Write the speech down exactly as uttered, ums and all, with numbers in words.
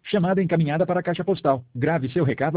Chamada encaminhada para a caixa postal. Grave seu recado